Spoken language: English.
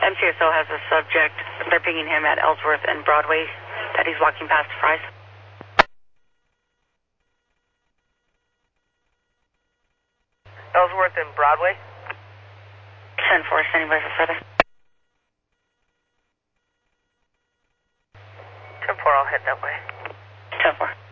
MCSO has a subject. They're pinging him at Ellsworth and Broadway that he's walking past Fry's. Ellsworth and Broadway? 10-4, standing by for further. 10-4, I'll head that way. 10-4.